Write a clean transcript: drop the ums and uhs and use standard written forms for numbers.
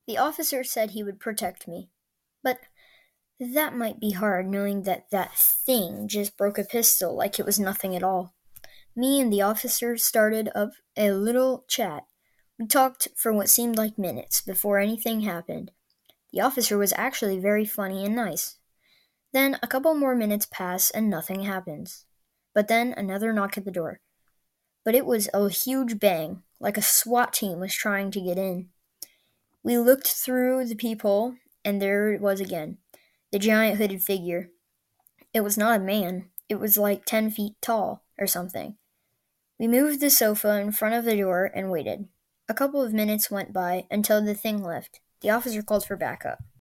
The officer said he would protect me. But that might be hard knowing that that thing just broke a pistol like it was nothing at all. Me and the officer started up a little chat. We talked for what seemed like minutes before anything happened. The officer was actually very funny and nice. Then a couple more minutes pass and nothing happens. But then another knock at the door. But it was a huge bang, like a SWAT team was trying to get in. We looked through the peephole, and there it was again, the giant hooded figure. It was not a man. It was like 10 feet tall, or something. We moved the sofa in front of the door and waited. A couple of minutes went by until the thing left. The officer called for backup.